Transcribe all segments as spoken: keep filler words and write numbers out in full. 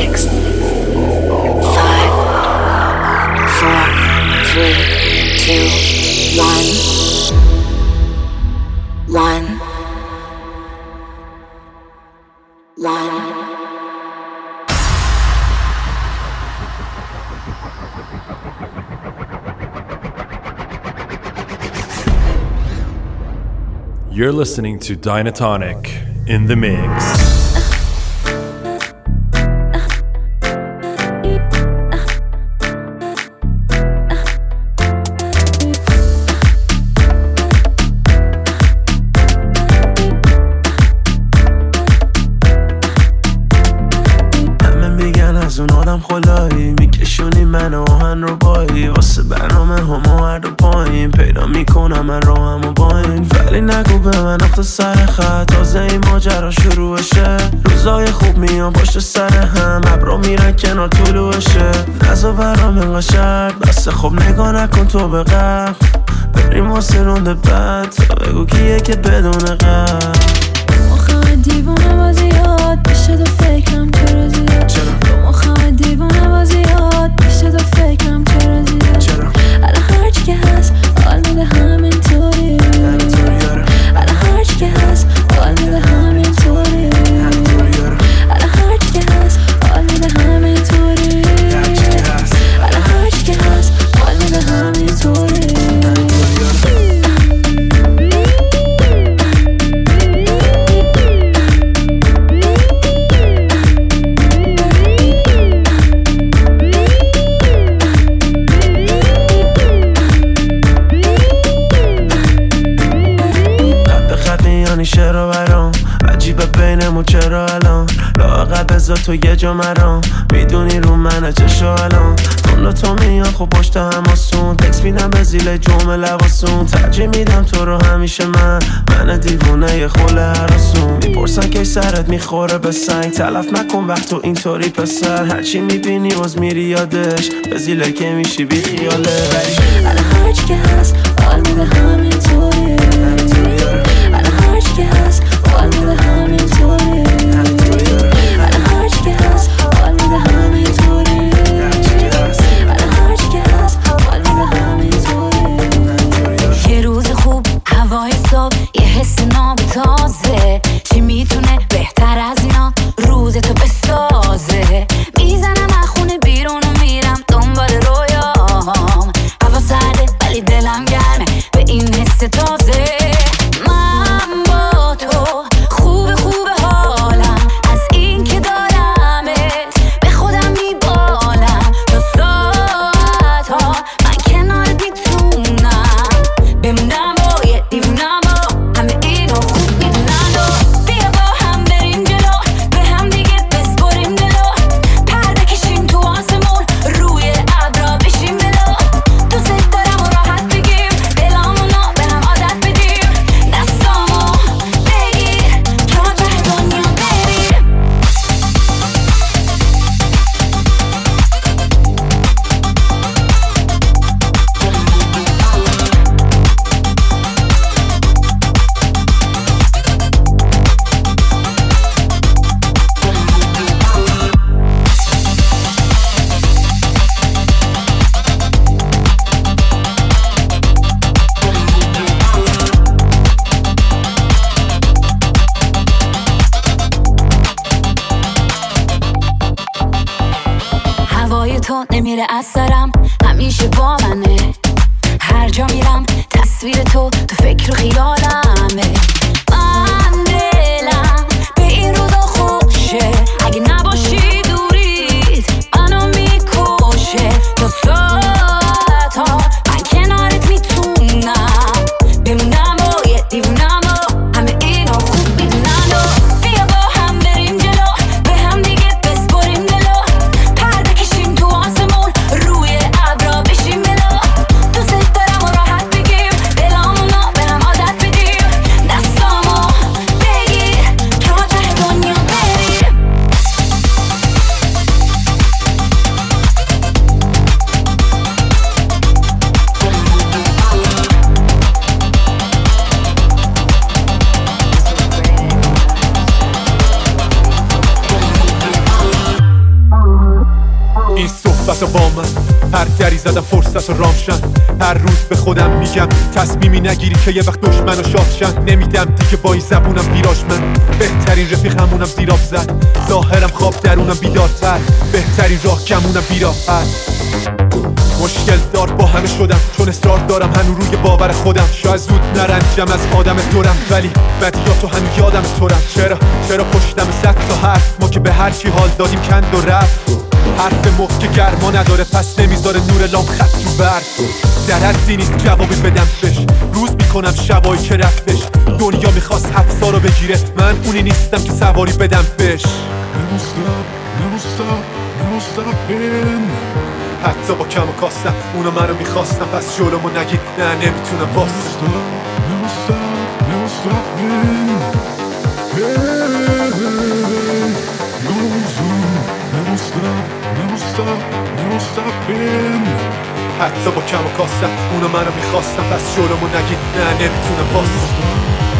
six, five, four, three, two, one, one, one. You're listening to Dynatonic in the mix. خلایی میکشونی من آهن رو بایی واسه برنامه همه هر دو پایین پیدا میکنم من راهم و با این ولی نگو به من اخت سر خط تازه این ماجرا شروعشه روزای خوب میان پشت سر هم ابرا میرن کنار طلوعشه نزا برام انقا شرط بسه خب نگاه نکن تو به قبل بریم واسه رونده بعد تا بگو کیه که بدون قبل مخواه دیوانه بازیاد بشه دو فکرم چرا زیاد چرا مخواه دیوانه بازیاد بشه دو فکرم چرا زیاد چرا الان هرچی که هست حال میده همین طوری الان هرچی که هست حال میده همین طوری الان هرچی که هست حال میده همین طوری الان هرچی که هست حال میده همین طوری چرا برام عجیبه بینمون چرا الان لااقل بذار تو یه جا مرام میدونی رو منه چشو الان تون تو میان خب پشت هماسون تکس میدم به زیل جمعه لباسون ترجیح میدم تو رو همیشه من من دیوونه یه خوله هراسون میپرسن که سرت میخوره به سنگ تلف نکن وقت تو اینطوری پسر هرچی میبینی باز میری یادش به زیله که میشی بی خیاله الان هرچی که هست حال میده همین طوری الان هرچی که هست حال میده همین طوری الان هرچی که هست حال میده همین طوری الان هرچی که هست حال میده همین طوری یه روز خوب هوای صبح یه حس ناب تازه چی میتونه بهتر از اینا روز تو بسازه میزنم از خونه بیرون و میرم دنبال رویام هوا سرده ولی دلم گرمه به این حس تازه من با تو خوب خوب حالم از این که دارمت به خودم میبالم تا ساعت ها من کنارت میتونم بمونم با یه دیوونم با همه اینو خوب میدونن و بیا با هم بریم جلو به هم دیگه بسپریم دلو پرده کشیم تو آسمون روی ابرا بشیم ملو دوست دارم و راحت بگیم دلامونو به هم عادت بدیم دستامو بگیر تا ته دنیا بریم هوای تو نمیره از سرم همیشه با منه هر جا میرم تصویر تو تو فکر و خیالمه من دلم به این روزا خوشه اگه نباشی دوریت منو میکشه تا ساعت ها من کنارت میتونم بمونم و یه دیوونم و همه اینو خوب میدونن و بیا با هم بریم جلو به هم دیگه بسپریم دلو پرده کشیم تو آسمون روی ابرا بشیم ملو دوست دارم و راحت بگیم دلامونو به هم عادت بدیم دستامو مثبت با من. هر دری زدم فرصت و رامشن. هر روز به خودم میگم تصمیمی نگیری که یه وقت دشمن و شادشن. نمیدم دیگه با این زبونم بیراش من. بهترین رفیق همونم زیراب زد. ظاهرم خواب درونم بیدارتر. بهترین راه گمونم بیراحت. مشکل دار با همه شدم چون اصرار دارم هنو روی باور خودم. شاید زود نرنجم از آدم دورم ولی بدیاتو هنو یادم تورم. چرا چرا پشتم صد تا حرف ما که به هر کی حال دادیم کند و رفت. حرف مفت که گرما نداره پس نمیذاره نور لام خط رو برد. در حدی نیست جوابی بدم بهش. روز میکنم شبایی که رفتش. دنیا میخواست حبسا رو بگیره من اونی نیستم که سواری بدم بهش. حتی با کم و کاستم اونا منو میخواستم پس جلومو نگیر نه نمیتونم باستم. حتی با کم و کاستم اونا منو میخواستم پس جلومو نگیر نه نمیتونم باستم.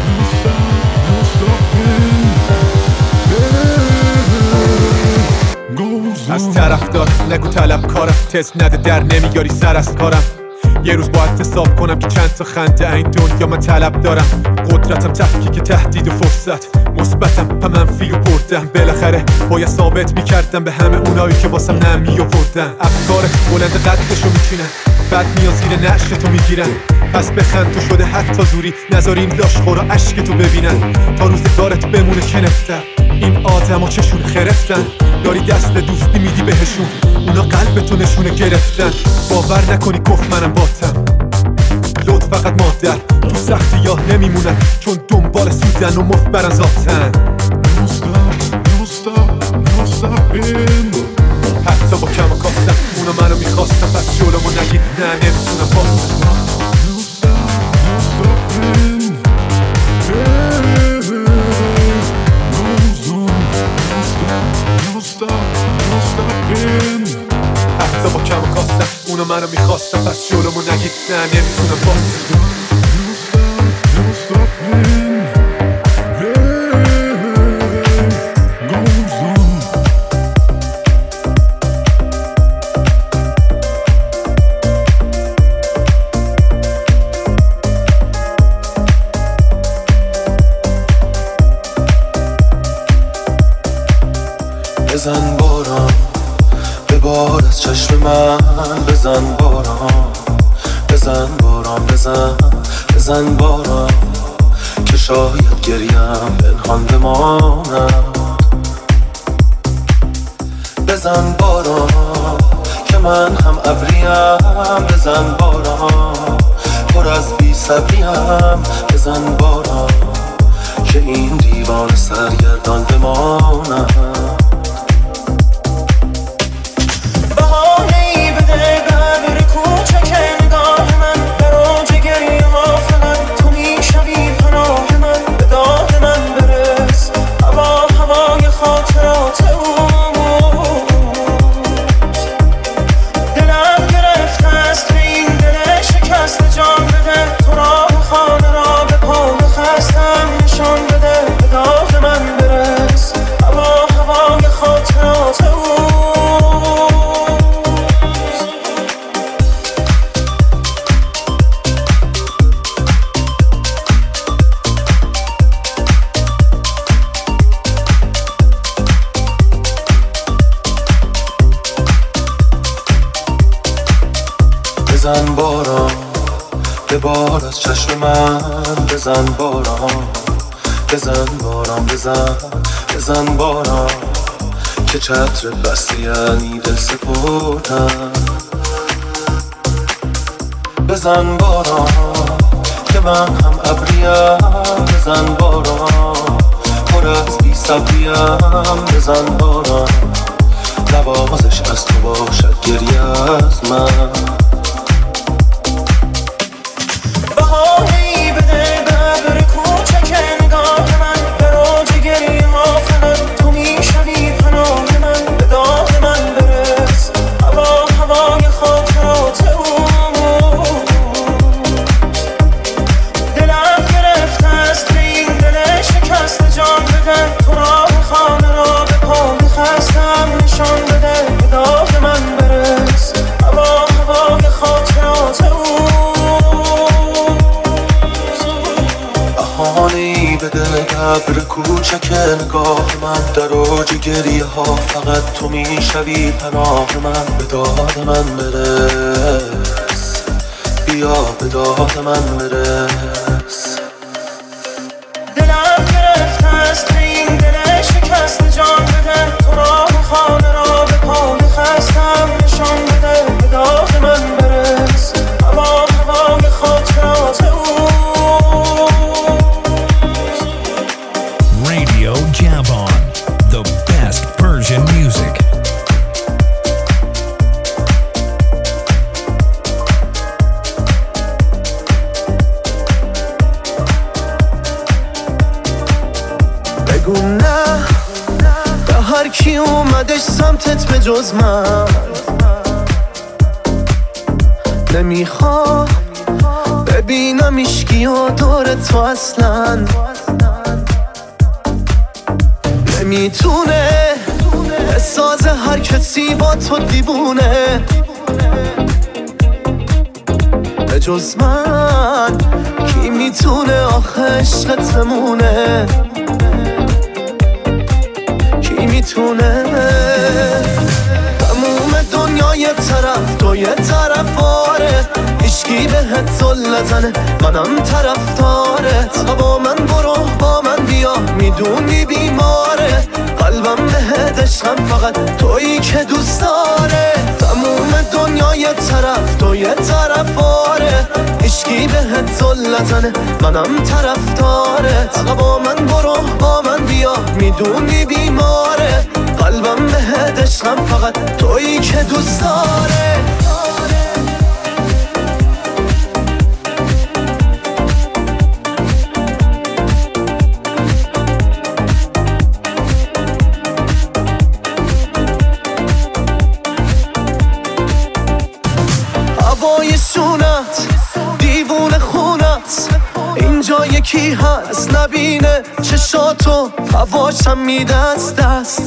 از طرف دار نگو طلب کارم تز نده در نمیاری سر از کارم. یه روز باید حساب کنم که چند تا خنده این دنیا من طلب دارم. قدرتم تفکیک تهدید و فرصت مثبتم و منفی و بردم. بالاخره باید ثابت میکردم به همه اونایی که واسم نمی آوردن. افکار بلند قدشو میچینن بعد میان زیر نعشتو میگیرن. پس بخند تو شده حتی زوری نذاری این لاشخورا عشق تو ببینن. تا روزگارت بمونه کنفتر این آدم ها چشون خرفتن. داری دست دوستی میدی بهشون اونا قلب تو نشونه گرفتن. باور نکنی گفت منم باتم لطف فقط مادر تو سختی یا نمیمونن چون دنبال سودن و مفت برن ذاتن. حتی با کم و کاستم اونا منو میخواستم پس جلومو نگیر نه نمیتونم باستم. حتی با کم و کاستم اونا منو میخواستم پس جلومو نگیر نه نمیتونم باستم. بزن باران ببار از چشم من. بزن باران بزن باران بزن بزن باران که شاید گریم پنهان بماند. بزن باران که من هم ابریم. بزن باران پر از بی صبریم. بزن باران که این دیوان سرگردان بماند. بزن باران ببار از چشم من. بزن باران بزن باران بزن بزن باران که چتر بستی یعنی دل سپردم. بزن باران که من هم ابریم. بزن باران پر از بی صبریم. بزن باران نوازش از تو باشد گریه از من. تو راه خانه را به پا می‌خواستم نشان بده به داغ من برس. ابر کوچک نگاه من، در اوج گریه ها فقط تو میشوی پناه من. به داد من برس، بیا به داد من برس. دلم گرفته است به این دل شکست، جان بده تو را خانه را به پای خستم نشان بده، به داد من برس. هوا هوای خاطرات او Radio Jabon, the best Persian music. بگو نه به هر کی اومدش سمتت به جز من، نمیخوام ببینم ایشکی و دور تو اصلا. نمیتونه بسازه هر کسی با تو دیوونه به جز من. کی میتونه آخه عشقت بمونه؟ کی میتونه؟ تموم دنیا یه طرف تو یه طرف آره، هیچکی بهت زل نزنه منم طرفدارت. با من برو با من بیا میدونی بیماره، قلبم بهت عشقم فقط تویی که دوست داره. تموم دنیا یه طرف تو یه طرف آره، هیچکی بهت زل نزنه منم طرفدارت. با من برو با من بیا میدونی بیماره، قلبم بهت عشقم فقط تویی که دوست داره. هوای شونت دیوونه خونت، اینجا یکی هست نبینه چشاتو، هواشم میده از دست.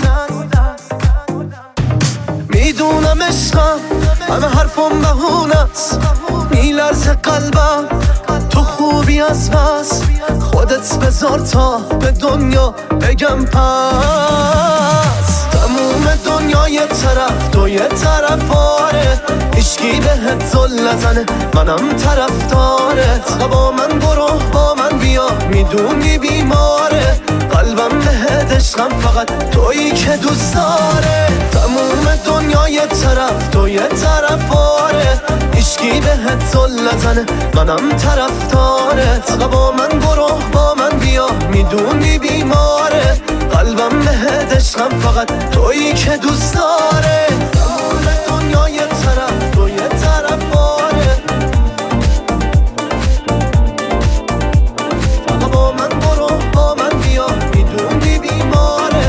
میدونم عشقم همه حرفم بهونت، میلرزه قلبم تو خوبی از بس. خودت بذار تا به دنیا بگم پس. تموم دنیا یه طرف تو یه طرف آره، هیچکی بهت زل نزنه منم طرفدارت. با من برو با من بیا میدونی بیماره، قلبم بهت عشقم فقط تویی که دوست داره. تموم دنیا یه طرف تو یه طرف آره، هیچکی بهت زل نزنه منم طرفدارت. با من برو با من بیا میدونی بیماره، قلبم بهت عشقم فقط تویی که دوست داره. تموم دنیا یه طرف تو یه طرف آره، فقط با من برو با من بیا میدونی بیماره.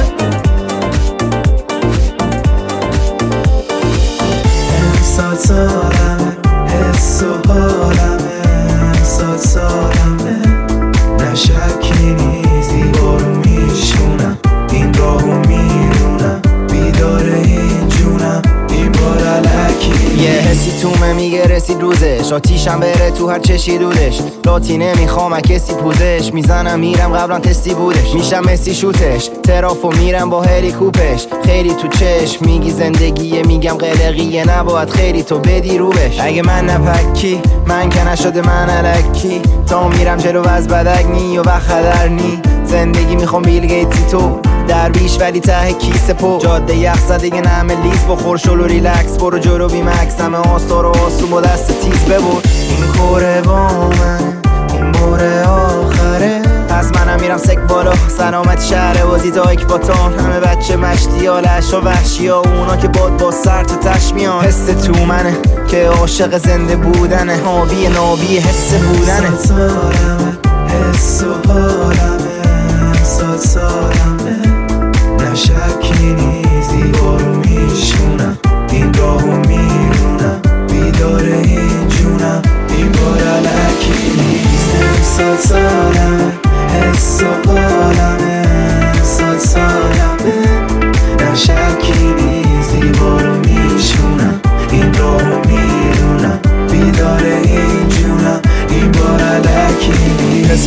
امسال سالمه حس و حالمه، امسال سالمه نشکی نیست دیوارو میشونم، این راهو میرونم بیدار این جونم این بار علکی. یه حسی تومه میگه رسید روزش، آتیشم بره تو هر چشی دودش. لاتی نمیخوام کسی پوزش، میزنم میرم قبلا تستی بودش. میشم مسی شوتش ترافو میرم با هلیکوپش. خیلی تو چشم میگی زندگیه، میگم قلقیه نباید خیلی تو بدی رو بش. اگه من نپکی من که نشده من الکی، تا میرم جلو از بدک نی و وقت خدر نی. زندگی میخوام بیل گیتی تو در بیش ولی ته کیسه پو. جاده یخ زدگه نمه لیز بخور شل و ریلکس برو جلو بی مکس. همه آستار و آسون با دست تیز ببر. این کوره با من این باره آخره، پس منم میرم سک بالا. سلامت شهر بازی تایک باتان، همه بچه مشتی ها لش و وحشی ها، اونا که باد با سر تو تشمیان. حس تو منه که عاشق زنده بودنه، حاوی ناوی حس بودنه. سال سالمه حس و حالمه، سال سالمه نشکی نیست دیوارو میشونم، این راهو میرونم بیدار این جونم این بار علکی نیست. سال سالمه حس و حالمه، سال سالمه نشکی نیست دیوارو میشونم، این راهو میرونم بیدار این جونم این بار علکی نیست. هزار و سیصد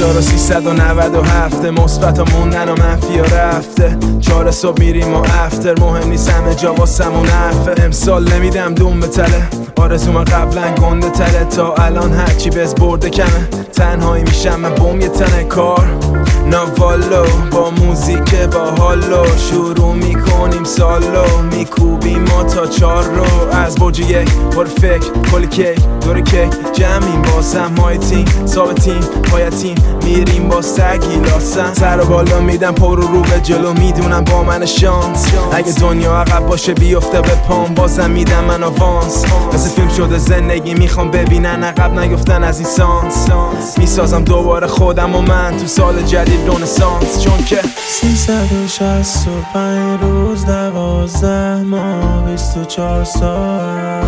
سیصد و نود و هفت مثبت ها موندن و منفی ها رفته. چهار صبح میریم و افتر، مهم نیست همه جا واسمون عفه. امسال نمیدم دوم به تله، آرزوم قبلا گنده تله. تا الان هرچی بز برده کمه، تنهایی میشم من بوم یه تنه کار ناوالو. با موزیک با حالو شروع میکنیم سالو، میکوبیم ما تا چار رو. از برج یک بار فکر کل کیک دور کیک جمعیم با سمهای تیم ثابتیم پایتیم میریم با سگی لاسن. سر و بالا میدم پر رو به جلو، میدونم با من شانس اگه دنیا عقب باشه بیفته به پام، بازم میدم من آوانس. مثل فیلم شده زندگی میخوام ببینن عقب نیفتن از این سانس. میسازم دوباره خودم و من تو سال جدید رنسانس، چون که سیصد و شصت و پنج روز دوازده ماه بیست و چهار ساعت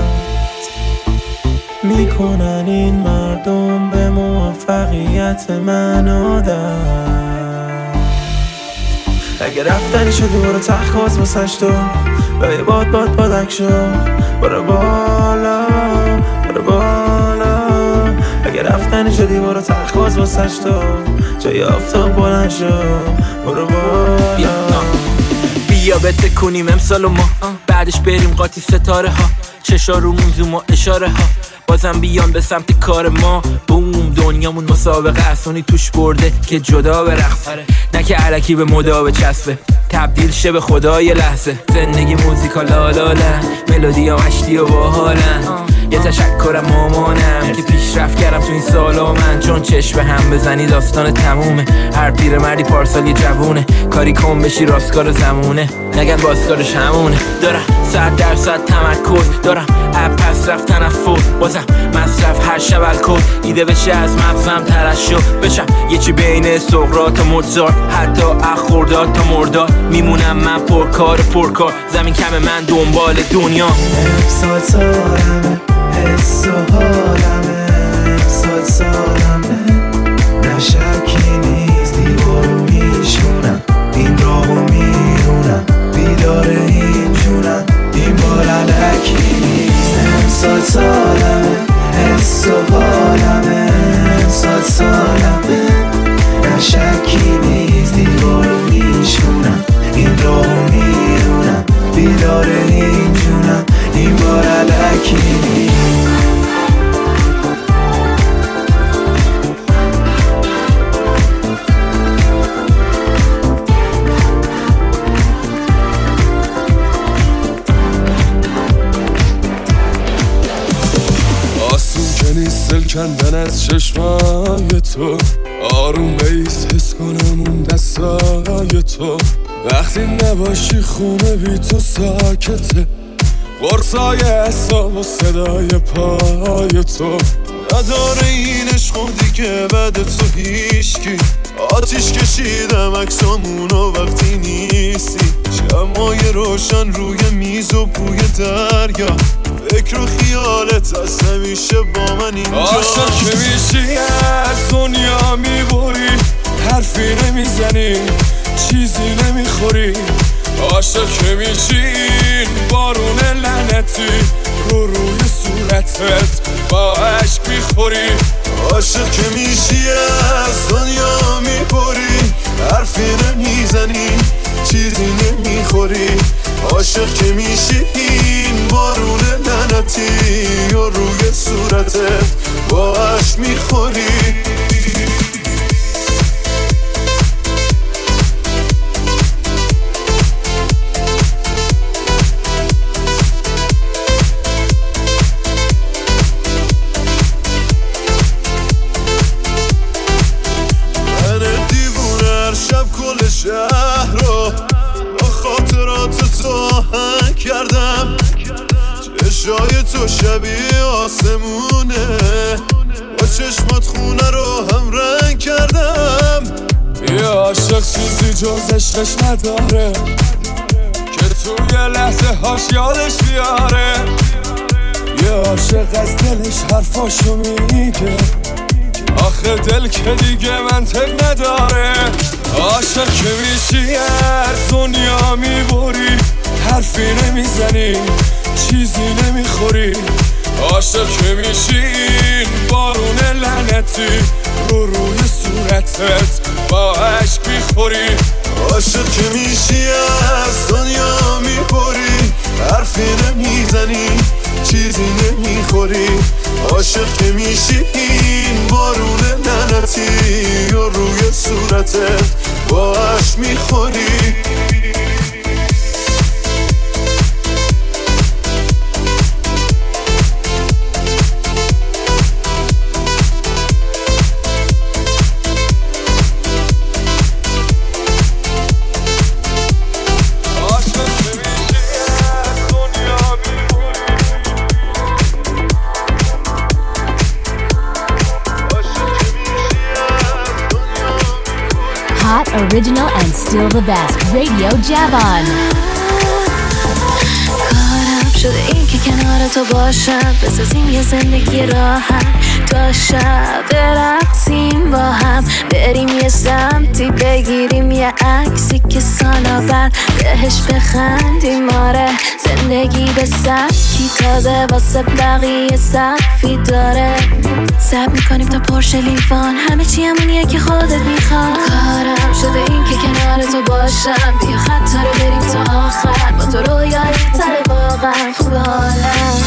میکنن این مردم به موفقیت من عادت. اگه رفتنی شدی برو تخواز واسش تو، و یه باد باد بادک شو برو بالا برو بالا. اگه رفتنی شدی برو تخواز واسش تو، جای آفتاب بلند شو برو بالا. بیا بتکونیم امسال و ما بعدش بریم قاطی ستاره ها، چشا رو موزوم و اشاره ها بازم بیان به سمت کار ما. بوم دنیامون مسابقه اسونی توش برده که جدا برقصه، نه که علکی به مدا بچسبه تبدیل شه به خدای لحظه. زندگی موزیکا لالالن، ملودی ها مشتی و باحالن. یه تشکرم مامانم که پیشرفت کردم تو این سالا من، چون چشم به هم بزنی داستان تمومه. هر پیر مردی پارسال یه جوونه، کاری کن بشی راستکار زمونه، نگن بازکارش همونه. دارم صد درصد تمرکز، دارم اب پس رفت تنفر، بازم مصرف هر شب الکل، ایده بشه از مغزم ترشح بشم یه چی بین سقراط و موزارت، حتی اخورداد تا مرداد میمونم من پرکار پرکار. زمین کم من دنبال دنیا، امسال سالمه حس و حالمه، امسال سالمه نه شکی نیست دیوارو میشونم، این راهو میرونم بیدار این جونم، این بار علکی نیست. امسال سالمه حس و حالمه، امسال سالمه نه شکی نیست دیوارو میشونم، این راهو میرونم بیدار این جونم، این بار علکی نیست. آسون که نیست دل کندن از چشمای تو، آروم بیست حس کنم اون دستای تو. وقتی نباشی خونه بی تو ساکته، قرصای حساب و صدای پای تو. نداره این عشق دیگه بعد تو هیشکی، آتیش کشیدم عکسامونو وقتی نیستی. شمای روشن روی میز و بوی دریا، فکر و خیالت از همیشه با من اینجا. عاشق که میشی از دنیا میبری، حرفی نمیزنی چیزی نمیخوری. عاشق که میشی بارون لعنتی رو روی صورتت با عشق میخوری. عاشق که میشی از دنیا میبری، حرفی نمیزنی چیزی نمیخوری. عاشق که میشی این بارون لعنتی رو روی صورتت با عشق میخوری. شهر رو با خاطرات تو آهنگ کردم، چشای تو شبیه آسمونه، با چشمات خونه رو هم رنگ کردم. یه عاشق چیزی جز عشقش نداره که توی لحظه هاش یادش بیاره. یه عاشق از دلش حرفاشو میگه، آخه دل که دیگه منطق نداره. عاشق که میشی از دنیا میبری، حرفی نمیزنی چیزی نمیخوری. عاشق که میشین بارون لعنتی رو روی صورتت با عشق میخوری عاشق که میشی از دنیا میبری حرفی نمیزنی چیزی نمیخوری عاشق که میشی این بارون لعنتی رو روی صورتت با عشق میخوری Original and still the best. Radio Javon. کارم شده این که کنار تو باشم بسازیم یه زندگی راحت تا شب برقصیم با هم بریم یه سمتی بگیریم یه عکسی که سالا بعد بهش بخندیم آره زندگی به سبکی تازه واسه بقیه سقفی داره سب میکنیم تا پرشه لیوان همه چی همونیه که خودت میخواد کارم شده این که کنار تو باشم بیا خطا رو بریم تا آخر با تو رویایی تره واقعا خوب حالم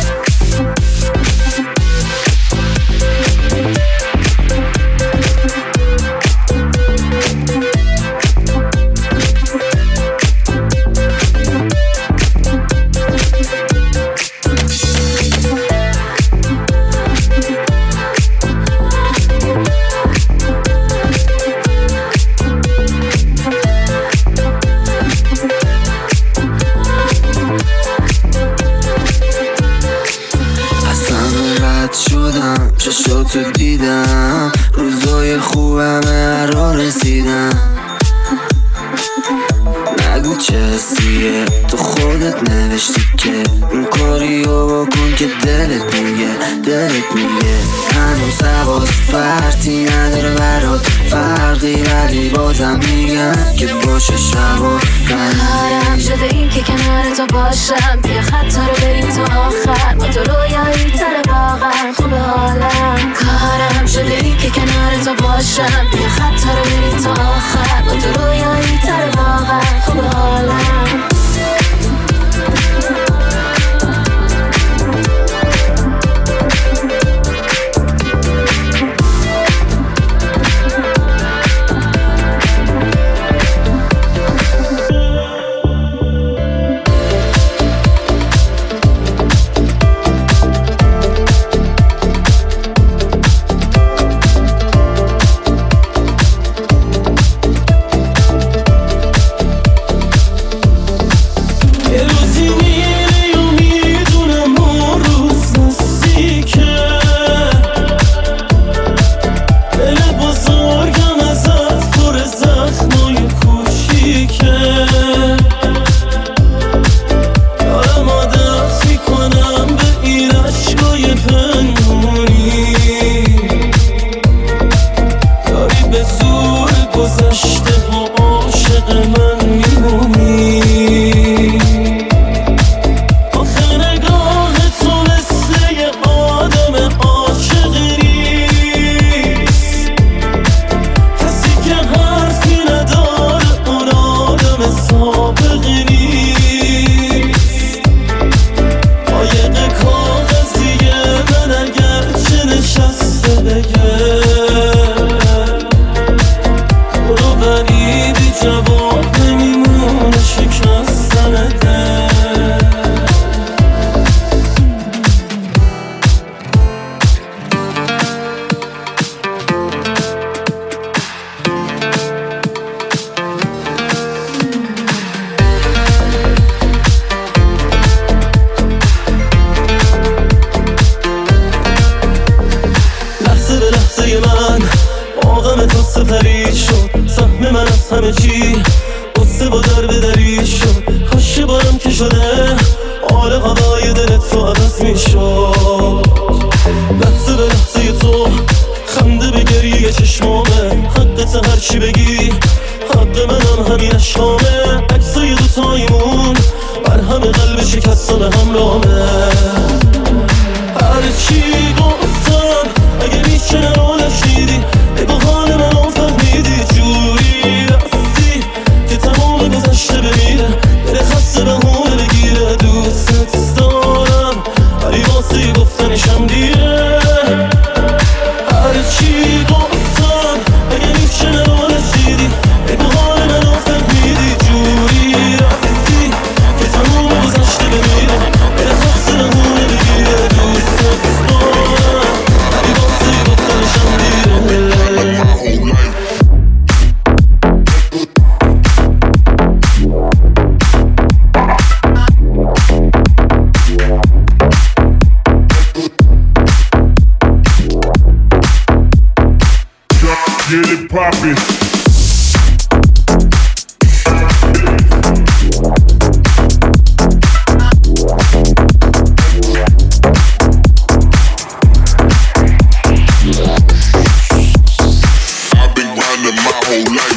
چشاتو دیدم روزای خوبم رو رسیدم نگو چه حسیه تو خودت نوشتی که اون کاریو بکن که دلت میگه دلت میگه هنوز حواس فرتی نداره برات فرقی ولی بازم میگم که باشه شبا کارم شده این که کنار تو باشم بیا خطا رو بریم تا آخر با تو رویایی تره واقعا خوب حالم کارم شده این که کنار تو باشم بیا خطا رو بریم تا آخر با تو رویایی تره واقعا خوب حالم هر چی گفتم اگه میشه رو نشیدی بگو حال منو فهمیدی جوری رفتی که تمام گذشته بمیره دل خسته بهونه بگیره دوست دارم ولی واسه گفتنشم دیره هر چی گفتم اگه میشه رو نشیدی بگو حال منو فهمیدی جوری رفتی که تمام گذشته بمیره دل خسته بهونه بگیره دوست دارم ولی واسه گفتنشم دیره Get it poppin'. I've been grinding my whole life.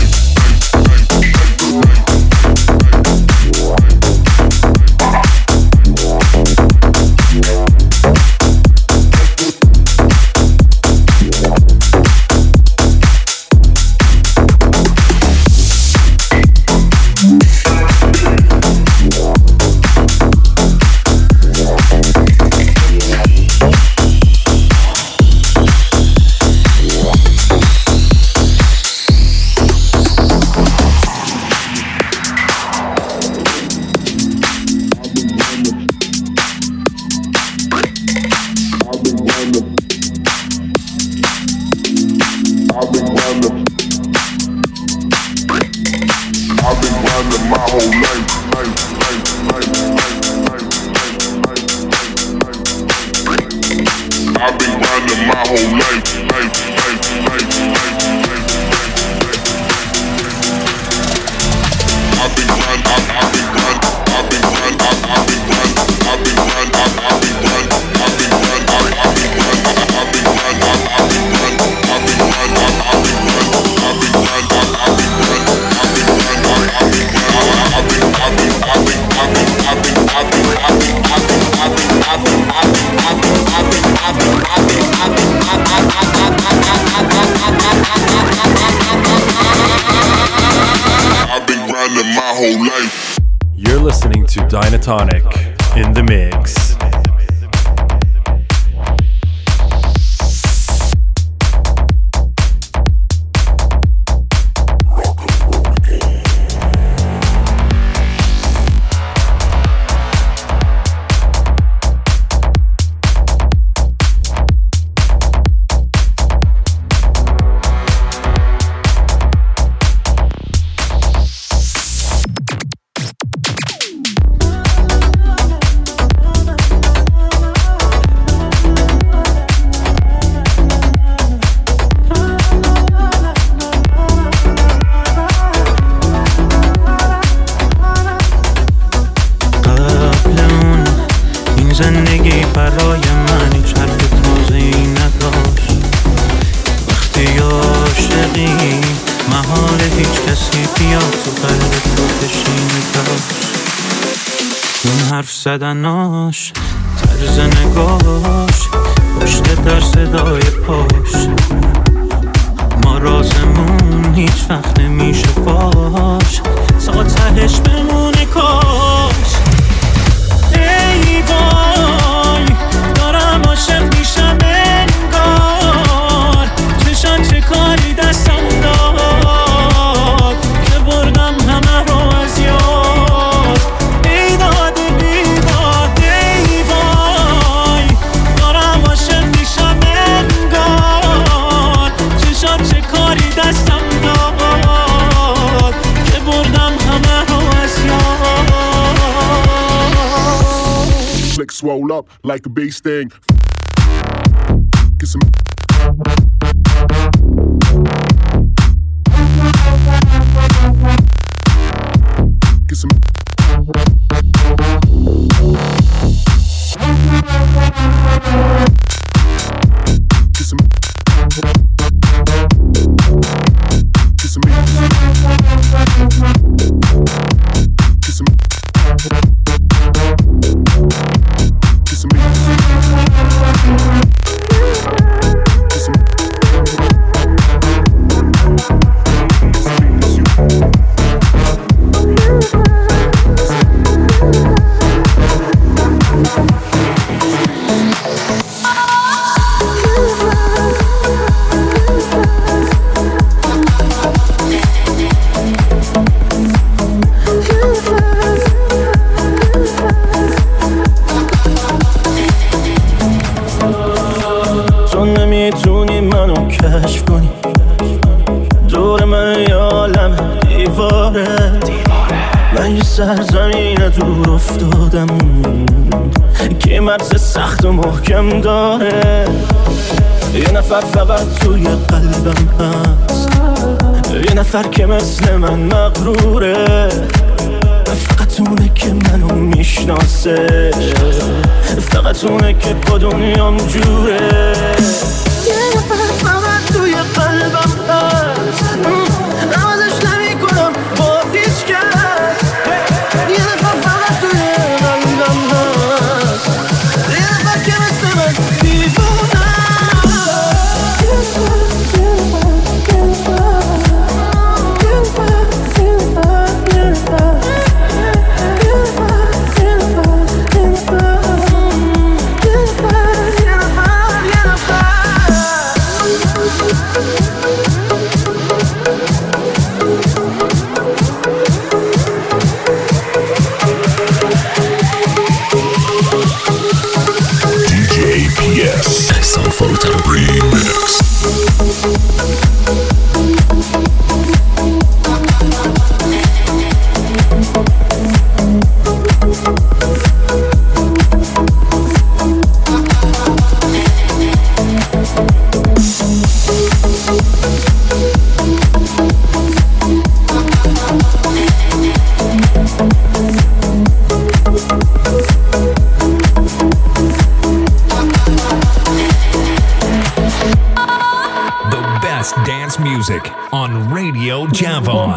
You're listening to Dynatonic in the mix. زندگی برای من هیچ حرف تازه‌ای نداشت وقتی عاشقی محال هیچ کسی بیاد تو قلب تو بشینه داشت اون حرف زدناش طرز نگاش پشت در صدای پاش ما رازمون هیچ وقت نمیشه باش ساعتش بمونه کاش ای وای دارم عاشق میشم انگار چشان چه کاری دستم داد که بردم همه رو از یاد بیداد بیداد ای وای دارم عاشق میشم انگار چشان چه کاری دستم داد که بردم همه رو از یاد Flick swole up like a bass thing. Get some. Get some. Get some. Get some. Get some. کشف کنی دور من یه عالم دیواره من یه سرزمین دور افتادم که مرز سخت و محکم داره یه نفر فقط توی قلبم هست یه نفر که مثل من مغروره فقط اونه که منو میشناسه فقط اونه که با دنیام جوره یه نفر فقط توی قلبم هست نمازش نمی کنم با هیچ کس یه نفر فقط توی قلبم هست یه نفر که مثل من دیوونه Music on Radio Javon.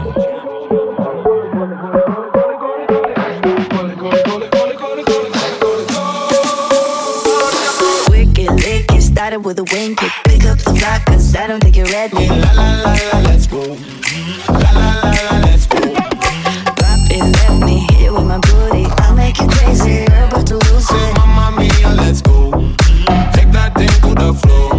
Wicked lick, it started with a wink. Pick up the block, cause I don't think you're ready. La la la la, let's go. La la la la, let's go. Drop it, let me hit it with my booty. I'll make you crazy, you're about to lose it. Mamma mia, let's go. Take that thing to the floor.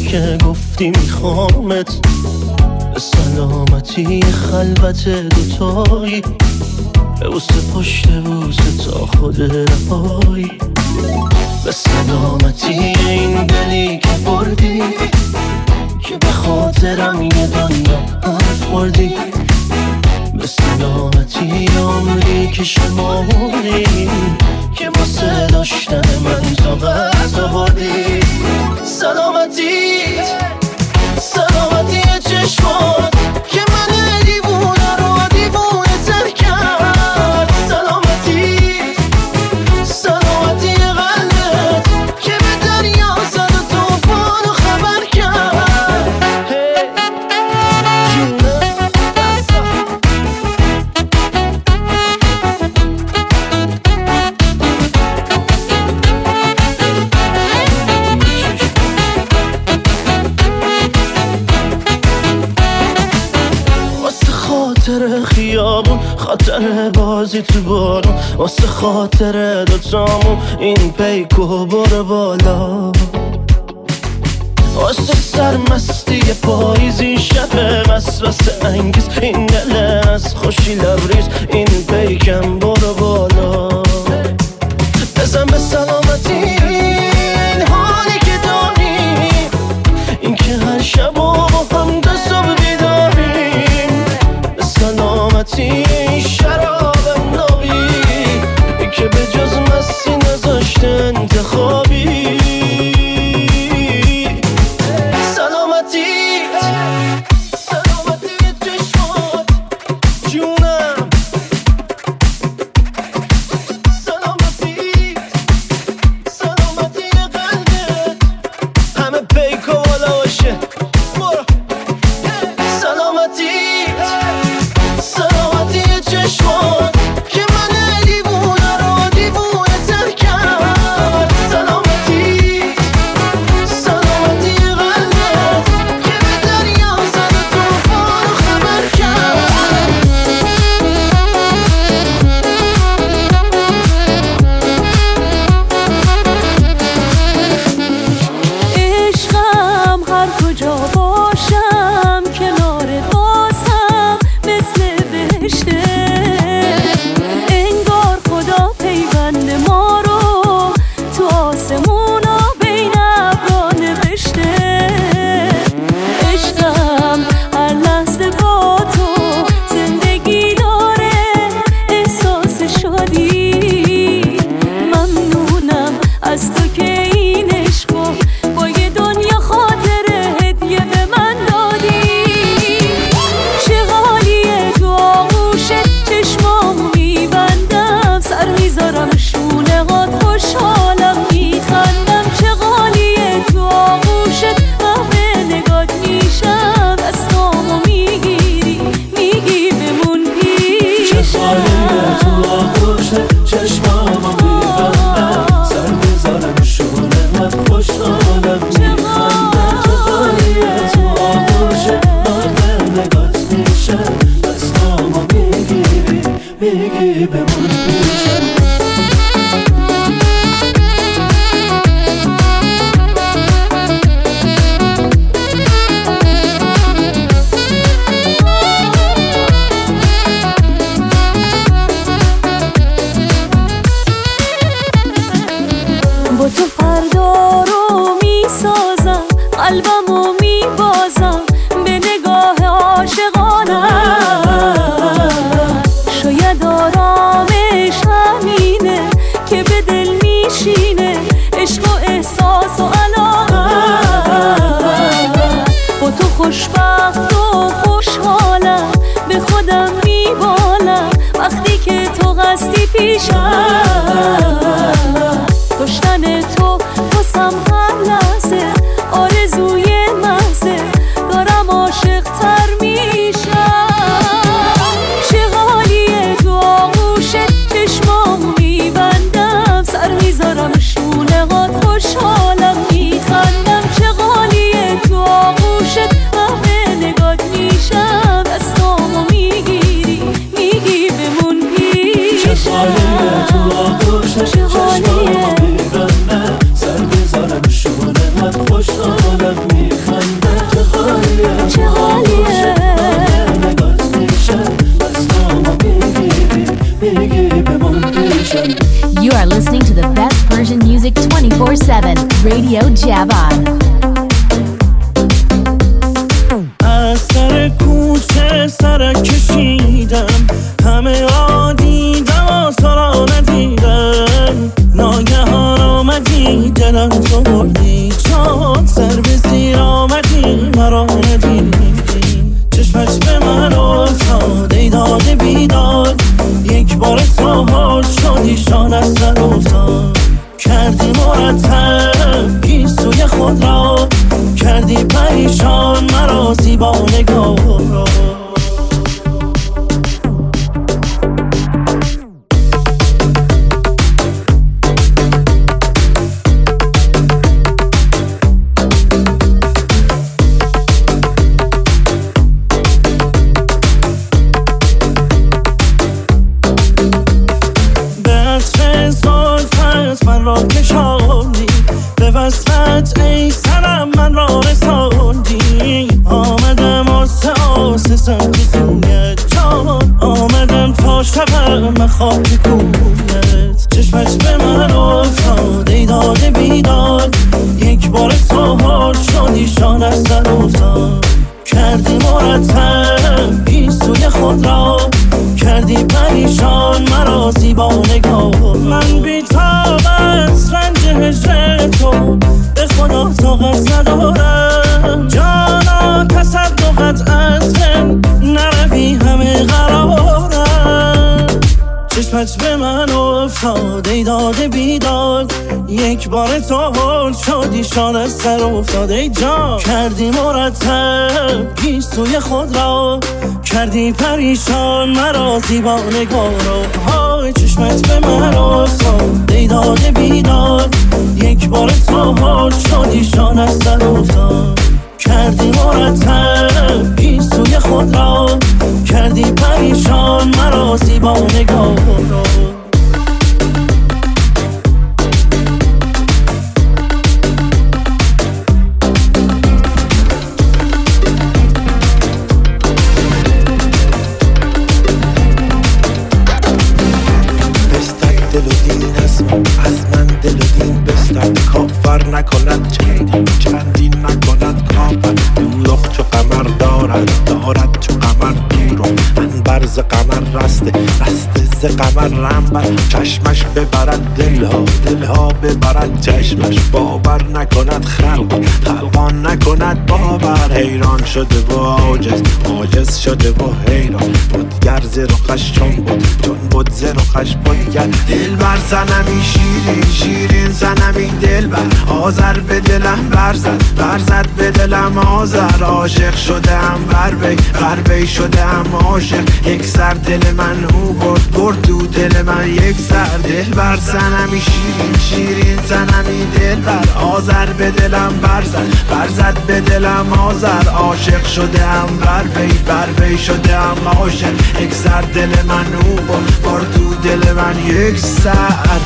که گفتی میخوامت، به سلامتی خلوت دوتایی، به بوسه پشت بوسه تا خود رهایی، به سلامتی این دلی که بردی، که به خاطرم یه دنیا حرف خوردی، به سلامتی عمری که شمردی، که واسه داشتن من طاقت آوردی. سلامتی سلامتی چشمات که من دیوونه رو دیوونه تر کرد، سلامتی سلامتی قلبت که به دریا زد و توفان رو خبر کرد. خاطر خیابون، خاطر بازی تو بارون، واسه خاطر دوتامون این پیکو برو بالا، واسه سرمستی پاییزی شب وسوسه انگیز، این دل از خوشی لبریز این پیکم برو بالا. بزن به سلامتی این حالی که داری، این که هر شب با هم تا صبح بیداریم، به سلامتی این شراب نابی که به جز مستی نذاشته انتخابی. شاید آرام Radio Javan. از سر کوچه سر کشیدم، همه را دیدم و تو را ندیدم. ناگهان آمدی دلم تو بردی، چون سر به زیر آمدی مرا ندیدی. چشمت به من افتاد ای داده بیداد، یک بار تو حال شدی شان از سر افتاد. کردی مرتب گیسوی خود را، کردی پریشان مرا زیبا نگاه را. به وصلت ای سرم من را رساندی. آمدم آسه آسه سمت سویت جان، آمدم تا شبم خاک کویت. چشمت به من افتاد ای داده بیداد، یک بار تو حال شدی شان از سر افتاد. کردی مرتب گیسوی خود را، کردی پریشان مرا زیبا نگاه. من بی‌طاقت رنج هجر تو، به خدا طاقت ندارم. جانا تصدقت از من نروی همه قرارم. چشمت به من افتاد ای داده بیداد، یک بار تو حال شدی شان از سر افتاد. ای جان کردی مرتب گیسوی خود را، کردی پریشان مرا زیبا نگاه را. های چشمت به من افتاد ای داده بیداد، یک بار تو حال شدی شان از سر افتاد. کردی مرتب گیسوی خود را، کردی پریشان مرا زیبا نگاه را. کافر نکند چندین چندین نکند کافر. دوزخ چو قمر دارد دارد چو قمر بیرون. انبرز قمر رسته رسته ز قمر رنبر. چشمش ببرد دلها دلها ببرد چشمش. باور نکند خلق خلقان نکند باور. حیران شده و عاجز عاجز شده و حیران. بودگر ز رخش چون بود چون بود ز رخش بودگر. دل بر صنمی شیرین شیرین صنمی دل بر. آذر به دلم برزد برزد به دلم آذر. عاشق شدم بر وی بر وی شدم عاشق. یک سر دل من او برد برد دو دل من یک سر. دل بر صنمی شیرین شیرین صنمی دل بر. آذر به دلم برزد برزد به دلم آذر. عاشق شدم بر وی بر وی شدم عاشق. یک سر دل من او برد برد دو دل من یک سر.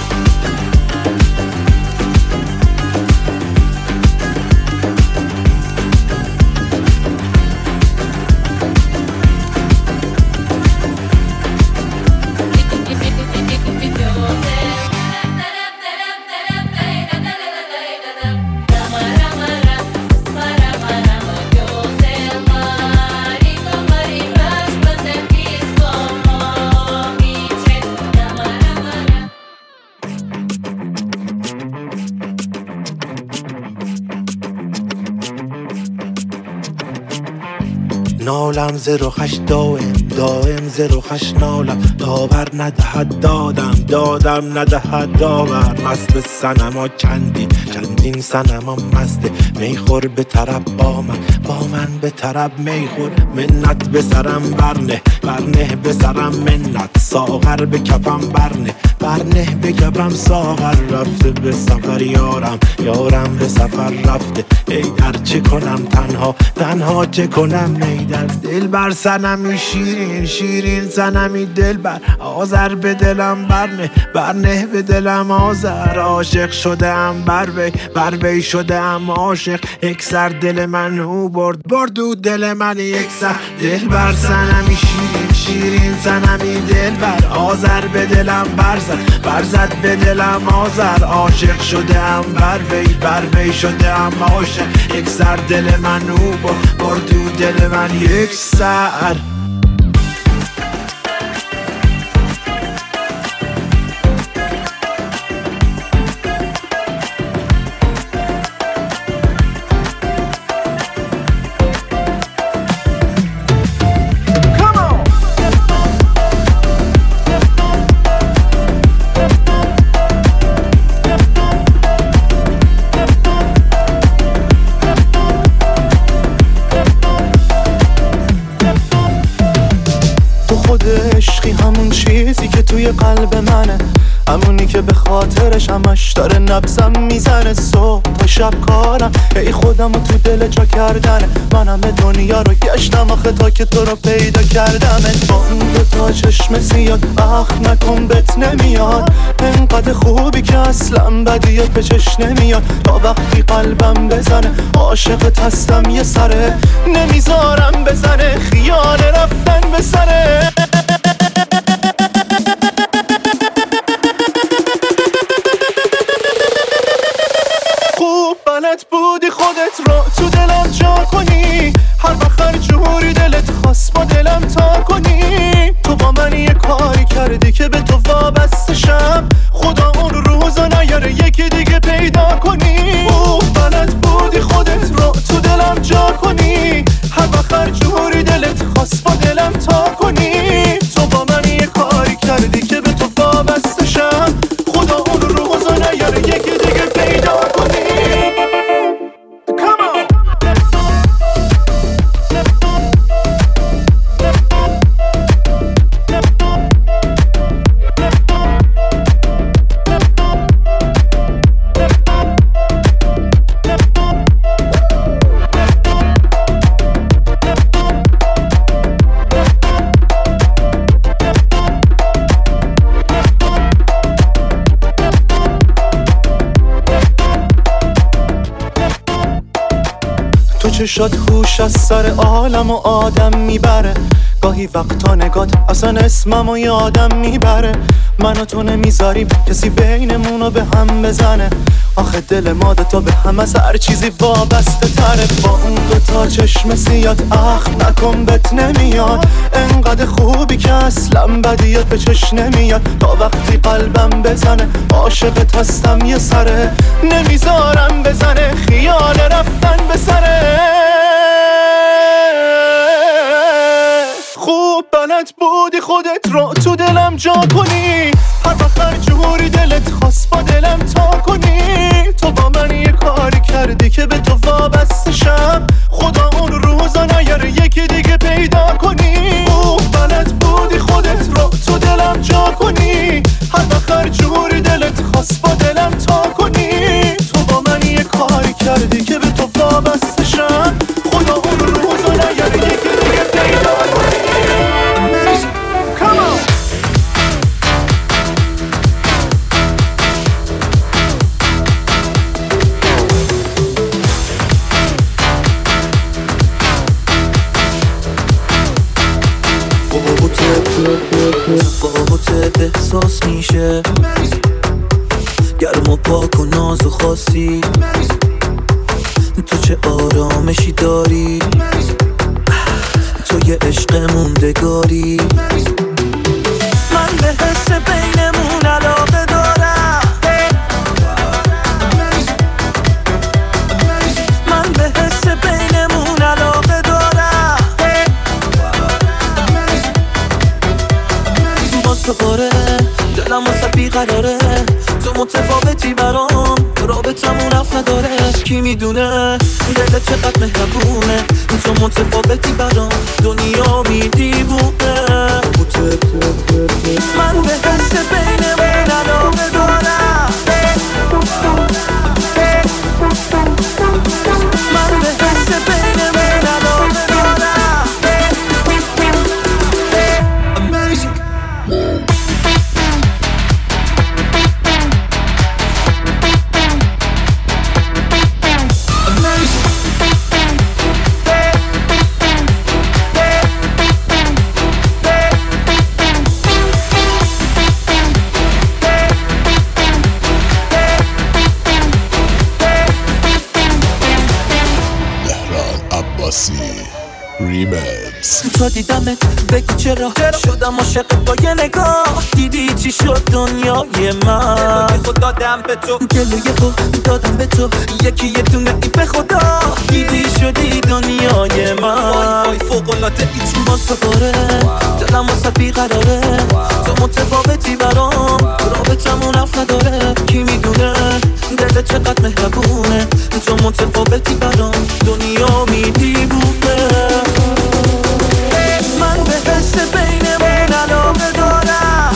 نالم ز رخش دائم دائم ز رخش نالم. داور ندهد دادم دادم ندهد داور. مست صنما چندین چندین صنما مسته. میخور به طرب با من با من به طرب میخور. منت به سرم برنه برنه به سرم منت. ساغر به کفم برنه برنه به کفم ساغر. رفته به سفر یارم یارم به سفر رفته. ای در چه کنم تنها تنها چه کنم ای در. دل بر صنمی شیرین شیرین شیرین زنمی دل بر آذر به دلم برنه برنه به دلم آذر عاشق شده ام بر وی بر وی شده ام عاشق یک سر دل من او برد برد او دل من یک سر دل بر زنمی شیرین شیرین زنمی دل بر آذر به دلم برزد برزد به دلم آذر عاشق شده ام بر وی بر وی شده ام عاشق یک سر دل من او برد برد او دل من یک سر. چیزی که توی قلب منه همونی که به خاطرش همش داره نبضم میزنه صبح تا شب کارم ای خودم تو دل جا کردنه منم به دنیا رو گشتم آخه تا که تو رو پیدا کردم با اون دو تا چشم سیاد اخ نکن بهت نمیاد انقدر خوبی که اصلا بدیت به چشم نمیاد تا وقتی قلبم بزنه عاشقت هستم یه سره نمیذارم بزنه خیال رفتن به سره بلد بودی خودت رو تو دلم جا کنی هر وقت هر جوری دلت خواست با دلم تا کنی تو با من یه کاری کردی که به تو وابسته شم خدا اون روزا نیاره یکی دیگه پیدا کنی اوه بلد بودی خودت رو تو دلم جا کنی هر وقت هر جوری دلت خواست با دلم تا کنی تو با من یه کاری کردی که به تو وابسته شم خدا اون روزا نیاره یکی دیگه پیدا کنی. چشات هوش از سر عالم و آدم میبره گاهی وقتا نگات اصلا اسمم و یادم میبره من و تو نمیذاریم کسی بینمونو به هم بزنه آخه دل ما دوتا به هم از هر چیزی وابسته تره با اون دوتا چشم سیاد اخ نکن بهت نمیاد انقدر خوبی که اصلا بدیت به چشم نمیاد تا وقتی قلبم بزنه عاشقت هستم یه سره نمیذارم بزنه خیال رفتن به سره خوب بلد بودی خودت رو تو دلم جا کنی هر وقت هر جوری دلت خواست با دلم تا کنی تو با من یه کاری کردی که به تو وابسته شم خدا اون روزا نیاره یکی دیگه پیدا کنی اوه بلد بودی خودت رو تو دلم جا کنی هر وقت هر جوری دلت خواست با دلم تا کنی تو با من یه کاری کردی که به تو وابسته شم خدا اون روزا نیاره یکی دیگه پیدا کنی. Come on! تفاوت احساس میشه گرم و پاک و ناز و خاصی تو چه آرامشی داری تو یه عشق موندگاری من به حس بینمون علاقه دارم من به حس بینمون علاقه دارم باز تو قاره دلم واسه بیقراره تو متفاوتی برام رابطمون رفت نداره کی میدونه دلت چقدر مهربونه تو متفاوتی برام دنیا میدیبونه من به حس بینمون علاقه دارم من به حس بینمون علاقه دارم تا دیدمت بگو چرا شدم عاشق با یه نگاه دیدی چی شد دنیای من خود دادم به تو گلوی خود دادم به تو یکی یه دونه ای به خدا دیدی شدی دنیای من وای وای فوق‌العاده ای تو واسه باره دلم واسه بیقراره تو متفاوتی برام رابطمون رفت نداره کی میدونه دلت چقدر مهربونه تو متفاوتی برام دنیا میدیبونه من به حس بینمون علاقه دارم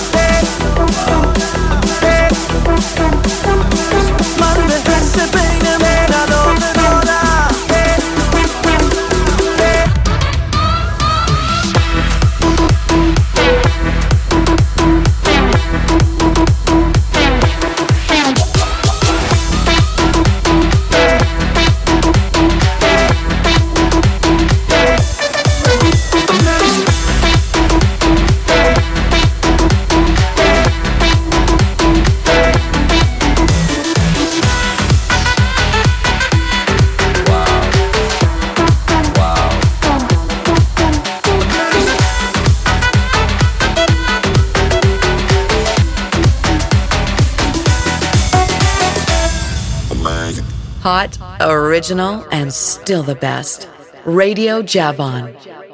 من به حس بینمون علاقه دارم Hot, original, and still the best. Radio Javon.